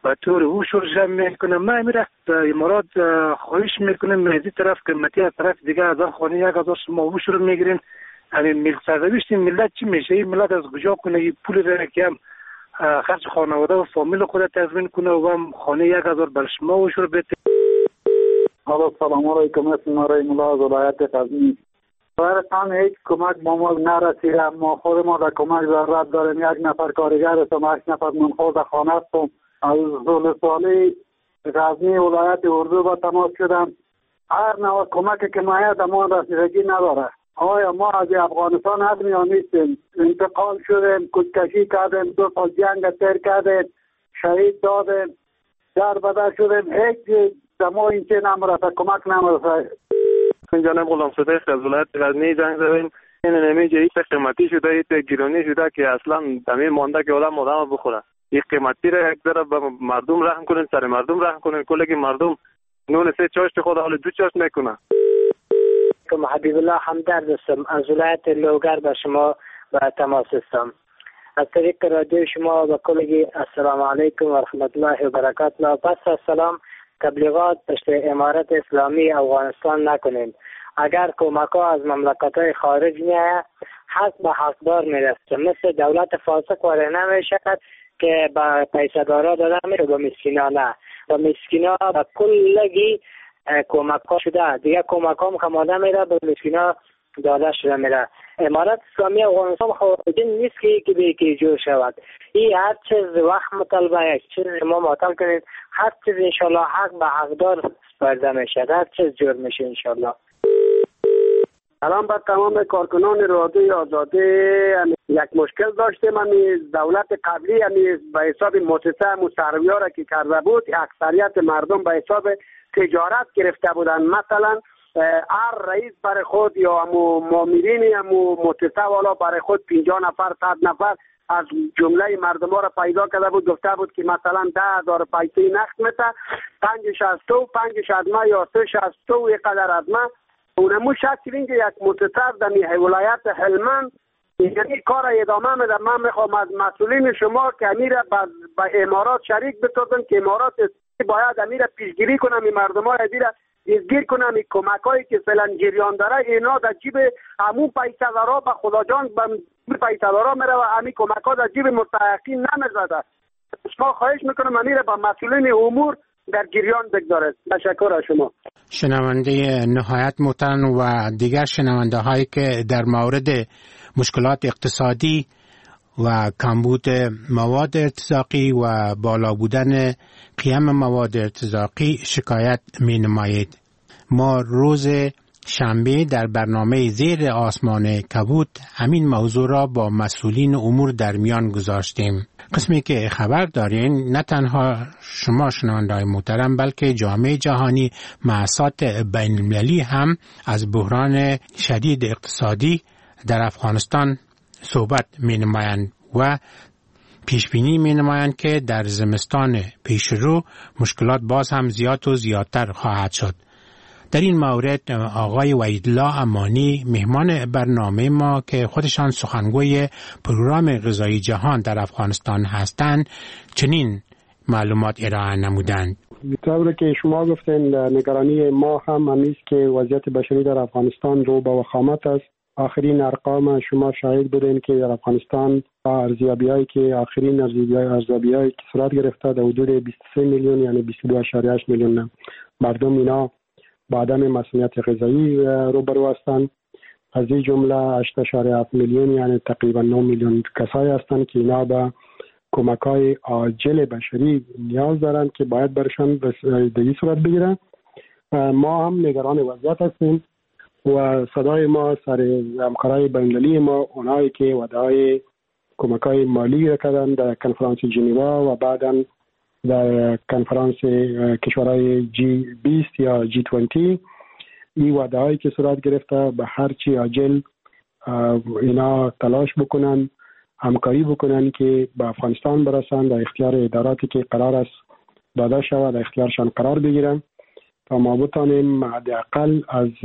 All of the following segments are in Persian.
به طور اوشور جمع میکنه. ما میره امارات خواهش میکنیم از این طرف قیمتی از طرف دیگه از خانه 1000 شما اوشور میگیرین. همین سرنوشت ملت چی میشه؟ این ملت از کجا کنه این پول را که هم خرج خانواده و فامیل خود تضمین کنه و هم خانه 1000 بر شما اوشور بده. سلام علیکم. اسم مرای ملا از ولایت غزنی. برای هیچ کمک با ما نرسیده. ما خود ما در کمک ضرورت داریم. 1 نفر کارگر هستم، 8 نفر منخوض خانه هستم. از زولسالی غزنی ولایت اردو با تماس شدم. هر نوع کمک که مایه در ما رسیدگی نداره. آیا ما از افغانستان آدمی ها نیستیم؟ انتقال شدیم، کشکشی کردیم، 2 سال جنگ تیر کردیم، شهید دادیم، در بدر شدیم. هیچ در ما این چه نمرسه، کمک نمرسه. جناب غلام صدیق از ولایت غزنی زنگ زدیم. این نمیجه ایت قیمتی شده، ایت گرانی شده که اصلا دمی مانده که آدم بخوره. این قیمتی را یک ذره به مردم رحم کنین، سر مردم رحم کنین. کلی که مردم نون 3 چاشت خود حال 2 چاشت میکنه. حبیب الله همدرد هستم، از ولایت لوگر به شما و تماس هستم. از طریق رادیو شما به کلی السلام علیکم و رحمت الله و برکاته. پس از سلام تبلیغات پشت امارت اسلامی افغانستان نکنیم. اگر کمک ها از مملکت های خارج میآید حق به حقدار میرسه. مثل دولت فاسق واره نمیشد که به پیسه دارا داده میره، به مسکینا نه. به مسکینا به کلگی کمک ها شده، دیگه کمک ها مخماده میره، به مسکینا داده شده میره. امارت اسلامی افغانستان خواهدین نیست که به یکی جور شود. این هر چیز وقت مطالبه، یک چیز ما ماتم کنید، هر چیز انشالله حق به حقدار سپرده میشه، هر چیز جور میشه انشالله. الان با تمام کارکنان رادیوی آزادی یک مشکل داشتیم. دولت قبلی به حساب مؤسسه مصرفی‌ها را که کرده بود، اکثریت مردم به حساب تجارت گرفته بودن. مثلا هر رئیس برای خود یا مامورین مؤسسه والا برای خود 50 نفر 100 نفر از جمله مردم ها را پیدا کرده بود. گفته بود که مثلا 10,000 پیسه نقد میته، 5 5 یا 3 یک قدر از ما اونمو شخصی که یک مؤسسه در ولایت هلمند یعنی کار ادامه میده. من میخوام از مسئولین شما که امیر به امارات شریک بسازن که امارات باید امیر پیشگیری کنم، این مردم های ازیر ازگیر کنم. این کمک هایی که فعلا جریان داره اینا در جیب همون پیسه دارا به خدا جان به پیسه دارا میره و همین کمک ها در جیب مستحقین نمیزده. شما خواهش میکنم امیر به مسئولین امور در جریان بگذارد. تشکر از شما. شنونده نهایت محترم و دیگر شنونده هایی که در مورد مشکلات اقتصادی و کمبود مواد ارتزاقی و بالا بودن قیم مواد ارتزاقی شکایت می نمایید. ما روز شنبه در برنامه زیر آسمان کبود همین موضوع را با مسئولین امور در میان گذاشتیم. قسمی که خبر دارین نه تنها شما شنونده‌های محترم بلکه جامعه جهانی مؤسسات بین المللی هم از بحران شدید اقتصادی در افغانستان صحبت می نمایند و پیش بینی می نمایند که در زمستان پیش رو مشکلات باز هم زیاد و زیادتر خواهد شد. در این مورد آقای وحیدالله امانی مهمان برنامه ما که خودشان سخنگوی پروگرام غذایی جهان در افغانستان هستند چنین معلومات ارائه نمودند. طوری که شما گفتین نگرانی ما هم همیست که وضعیت بشری در افغانستان رو به وخامت است. آخرین ارقام شما شاهد بودین که در افغانستان ارزیابی‌هایی که آخرین ارزیابی‌هایی که صورت گرفته در حدود 23 میلیون یعنی 22.8 میلیون مردم اینا با عدم مسئولیت غذایی روبرو هستند. از این جمله 8.7 میلیون یعنی تقریبا 9 میلیون کسایی هستند که اینا به کمک‌های عاجل بشری نیاز دارند که باید برشان در صورت بگیرن. ما هم نگران وضعیت هستیم و صدای ما سر همکارای بین‌المللی ما اونایی که وعده‌های کمک‌های مالی را کردن در کنفرانس ژنوا و بعداً در کنفرانس کشورهای G20 یا G20 این وعده‌هایی که صورت گرفته به هر چی عاجل اینا تلاش بکنن، همکاری بکنن که به افغانستان برسن، در اختیار اداراتی که قرار است داده شود در اختیارشان قرار بگیرن تا ما بتانیم حداقل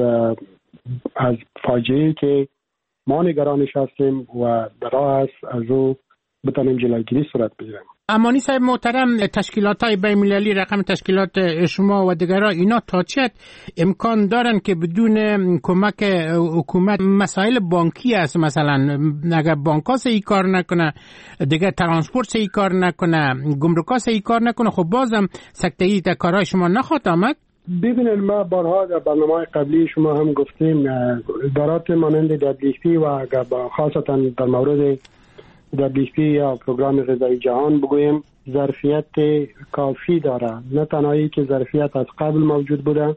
از فاجعه‌ای که ما نگرانش هستیم و در راه است از او بتانیم جلوگیری صورت بگیریم. امانی صاحب محترم، تشکیلات‌های بین‌المللی، رقم تشکیلات شما و دیگران، اینا تا چه امکان دارن که بدون کمک حکومت مسائل بانکی است، مثلا اگر بانک‌ها صحیح کار نکنه، دیگه ترانسپورت صحیح کار نکنه، گمرک‌ها صحیح کار نکنه، خب بازم سکته‌ای در کارهای شما نخواهد آمد؟ ببینید، ما بارها در برنامه قبلی شما هم گفتیم ادارات مانند WFP و خاصتا در مورد WFP یا پروگرام غذایی جهان بگویم ظرفیت کافی داره. نه تنهایی که ظرفیت از قبل موجود بوده،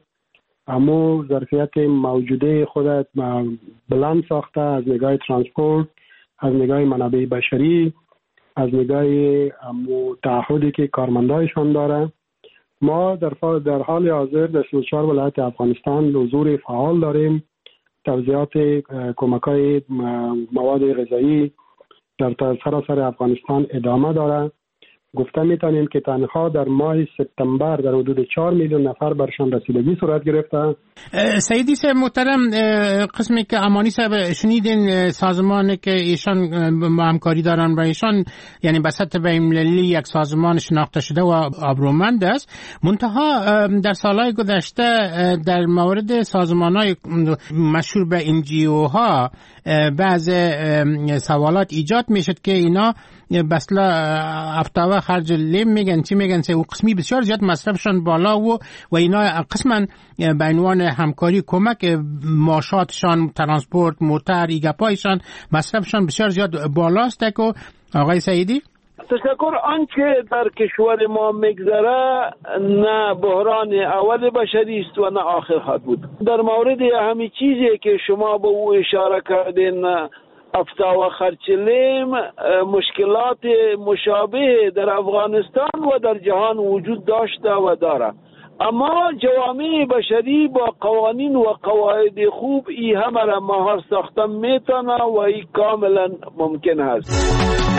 اما ظرفیت موجوده خودت بلند ساخته از نگاه ترانسپورت، از نگاه منابع بشری، از نگاه تعهدی که کارمندایشان داره. ما در حال حاضر در 34 ولایت افغانستان حضور فعال داریم. توزیعات کمک‌های مواد غذایی در سراسر افغانستان ادامه داره. گفته میتونیم که تنها در ماه سپتامبر در حدود 4 میلیون نفر برشان رسیدگی صورت گرفته. سیدی صاحب محترم، قسمی که امانی صاحب شنیدین، سازمانی که ایشان با همکاری دارن و ایشان یعنی به سطح بین‌المللی یک سازمان شناخته شده و ابرومند است، منتها در سالهای گذشته در مورد سازمان‌های مشهور به NGO ها بعض سوالات ایجاد میشد که اینا بسلا افتاوه خرج لیم میگن، چی میگن، و قسمی بسیار زیاد مصرفشان بالا و اینا قسما به عنوان همکاری کمک ماشاتشان، ترانسپورت، موتر، ایگپایشان مصرفشان بسیار زیاد بالاست. که آقای سعیدی تشکر. آنچه در کشور ما میگذره نه بحران اول بشری است و نه آخر خواهد بود. در مورد همین چیزی که شما به او اشاره کردین، افتا و خرچلیم، مشکلات مشابه در افغانستان و در جهان وجود داشته و داره، اما جوامع بشری با قوانین و قواعد خوب ای همه را مهار ساختن میتونه و ای کاملا ممکن است.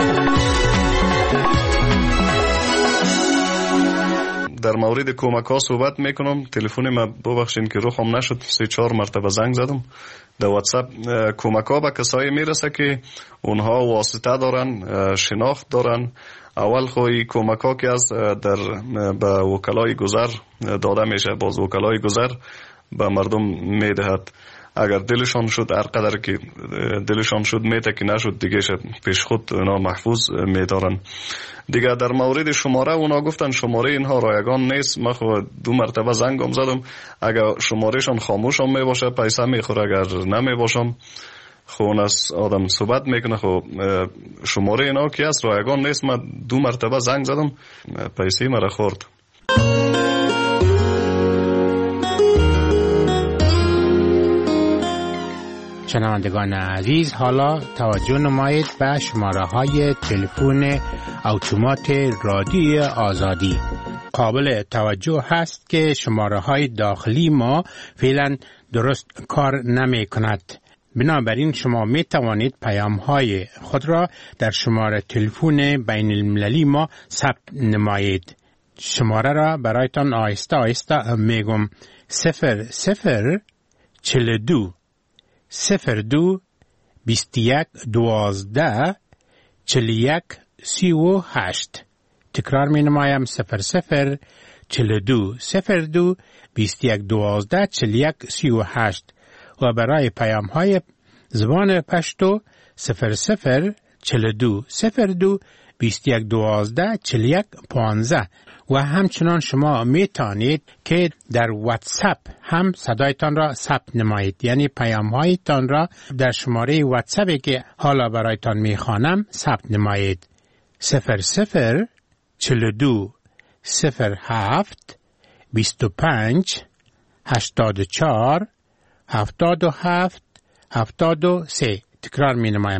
در مورد کمک ها صحبت میکنم. تلفن ما ببخشید که روخم نشد، 3-4 مرتبه زنگ زدم. در واتساپ کمک ها به کسایی میرسه که اونها واسطه دارن، شناخت دارن. اول خوی کمک ها که از به وکلای گذر داده میشه، باز وکلای گذر به مردم میدهد. اگر دلشان شد، هر قدر که دلشان شد میده، که نشد دیگه پیش خود اونا محفوظ میدارن. دیگه در مورد شماره اونا گفتن شماره اینها رایگان نیست. من خود 2 مرتبه زنگم زدم، اگر شمارهشان خاموش هم میباشه پیسه میخوره، اگر نمیباشم خون از آدم صحبت میکنه. خب شماره اینا که است رایگان نیست. من 2 مرتبه زنگ زدم، پیسه مرا خورد. شنوندگان عزیز، حالا توجه نمایید به شماره‌های تلفن اتومات رادیوی آزادی. قابل توجه هست که شماره‌های داخلی ما فعلا درست کار نمی کند. بنابراین شما می توانید پیام‌های خود را در شماره تلفن بین المللی ما ثبت نمایید. شماره را برایتان آهسته آهسته میگم: 0042 02 21 12 41 38. تکرار می نمایم: 0042 02 21 12 41 38. و برای پیام های زبان پشتو 0042 02 21 12 41 15. و همچنان شما می توانید که در واتساپ هم صدایتان را ثبت نمایید، یعنی پیام هایتان را در شماره واتساپی که حالا برایتان می خوانم ثبت نمایید: 0042 07 25 84 77 73. تکرار می نمایم: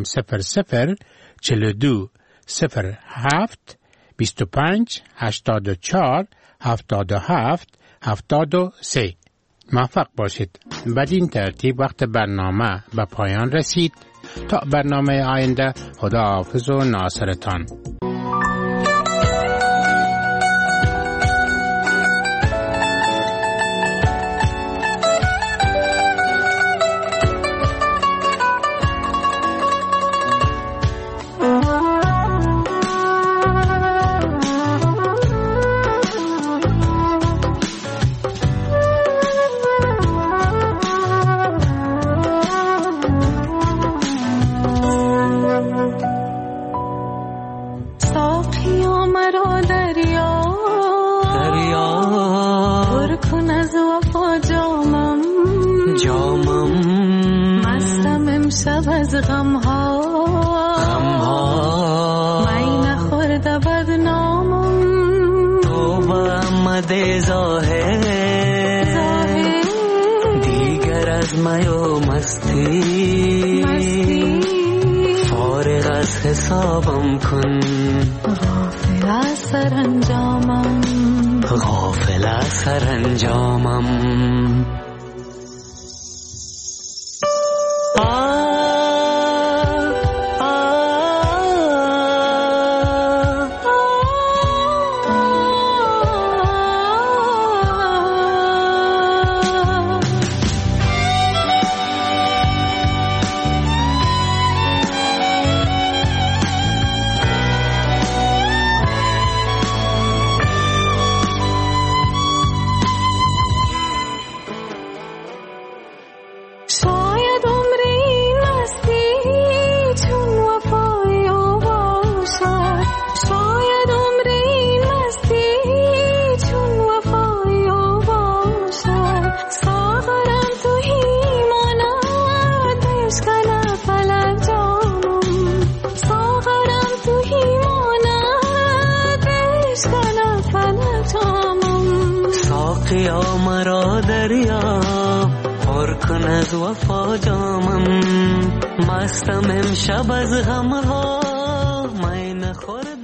0042 07 25 84 77 73. موفق باشید. بدین ترتیب وقت برنامه به پایان رسید. تا برنامه آینده، خداحافظ و ناصرتان. امشب از غمها می نخورده بدنامم تو با آمده ظاهر دیگر از می و مستی فارغ از حسابم کن غافل از سرانجامم غافل از سرانجامم ساقیا مرا دریا پر کن از وفا جامم مستم امشب از غمها می نخورد